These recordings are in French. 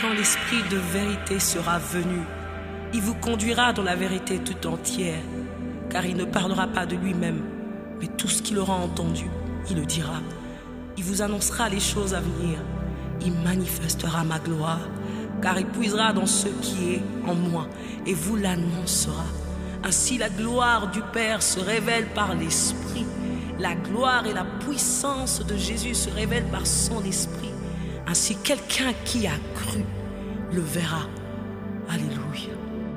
quand l'Esprit de vérité sera venu, il vous conduira dans la vérité tout entière, car il ne parlera pas de lui-même, mais tout ce qu'il aura entendu, il le dira. Il vous annoncera les choses à venir. Il manifestera ma gloire, car il puisera dans ce qui est en moi et vous l'annoncera. Ainsi la gloire du Père se révèle par l'Esprit. La gloire et la puissance de Jésus se révèlent par son Esprit. Ainsi quelqu'un qui a cru le verra. Alléluia.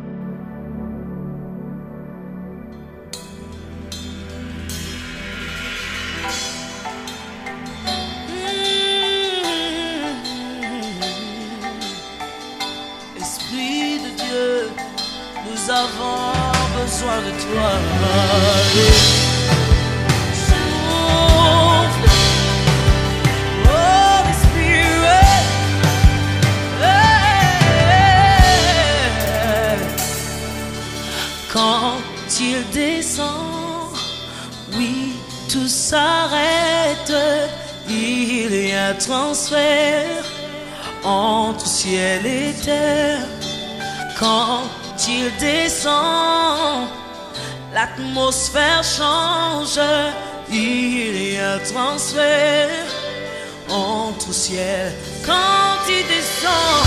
Esprit de Dieu, nous avons besoin de toi. Souffle, oh Spirit, quand il descend, oui, tout s'arrête. Il y a transfert entre ciel et terre. Quand il descend, l'atmosphère change. Il y a transfert entre ciel. Quand il descend,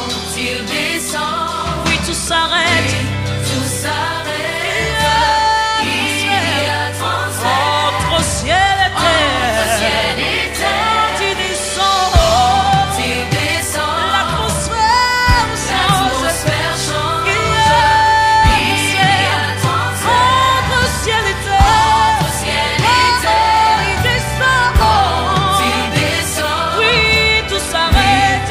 oui, tout s'arrête. Oui, tout s'arrête. Il y a transfert entre ciel et terre. entre ciel et terre. Quand il descend, l'atmosphère change. Il y a entre ciel et terre. Quand il descend, oui, tout s'arrête.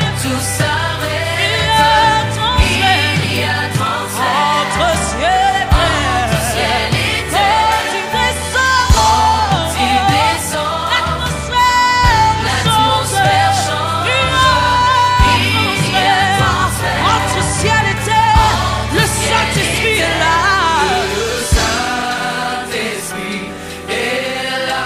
Il y a transfert entre ciel et terre. Quand il descend, l'atmosphère change. Il y a transfert entre ciel et terre. Le Saint-Esprit est là. Le Saint-Esprit est là.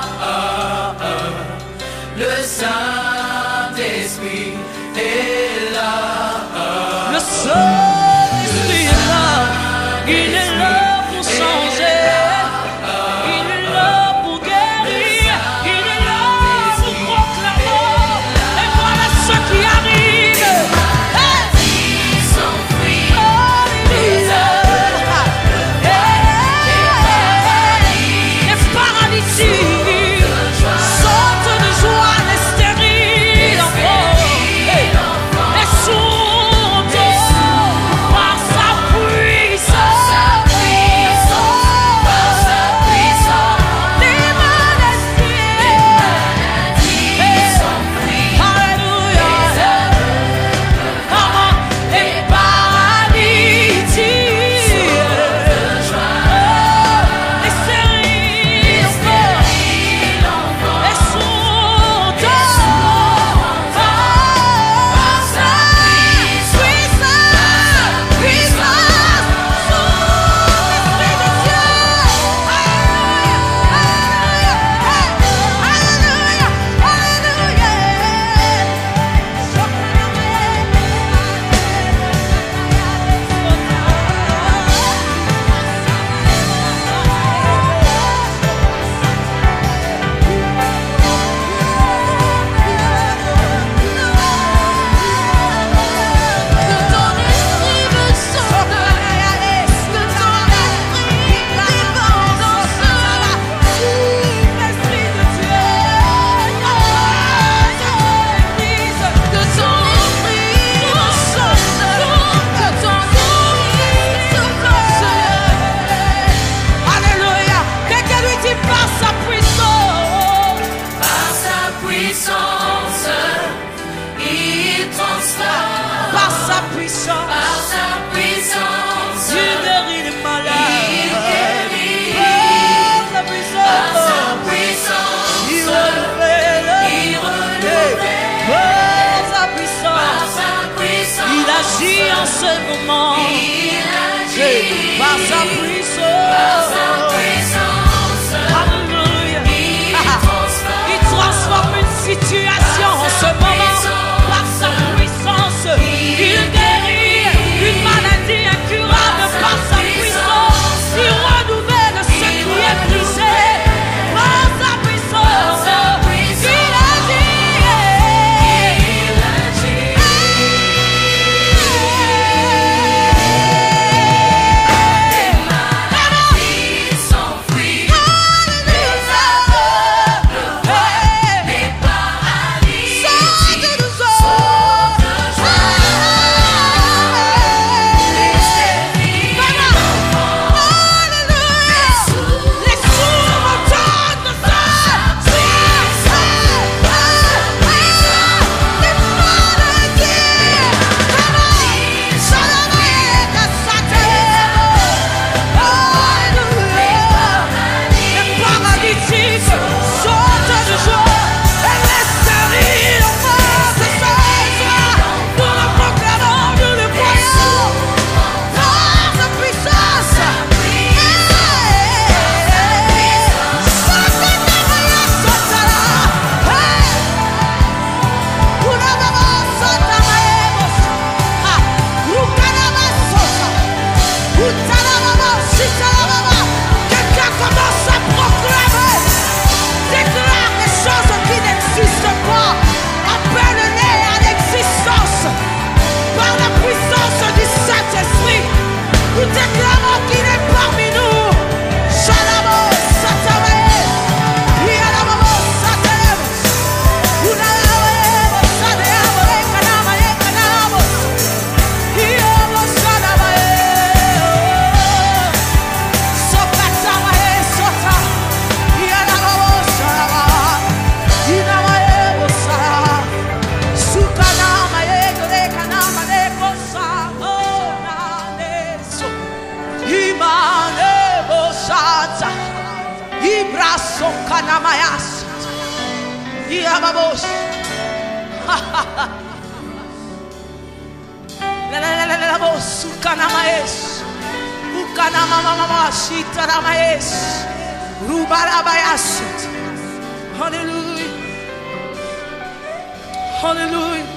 Le Saint-Esprit est là. Le Saint-Esprit est là. Il est là pour changer. Il est là pour guérir. Il est là pour proclamer. Et voilà ce qui arrive. Ils sont fruits. Les paralytiques sortent de joie, les stériles enfants, les sourds par sa puissance, les maladies sont prises. Alléluia. Les paralytiques, les stériles enfants, les sourds par sa puissance, sous l'Esprit de Dieu. Alléluia. Quelqu'un lui dit par sa puissance. Par sa puissance, il transforme. Par sa puissance, Par sa puissance, il guérit les malades. il guérit. Par sa Par sa puissance, puissance, il renouvelle. il renouvelle. Par sa Par puissance, sa puissance, il agit en ce moment. il agit. Par sa Par puissance, sa puissance, Alléluia. il transforme. Il transforme une situation en ce moment. Par sa puissance, Sokanamayas. Yababos. La voz, Ukanamaes. Ukanamamamas, Itaramaes. Rubarabayas. Hallelujah. Hallelujah.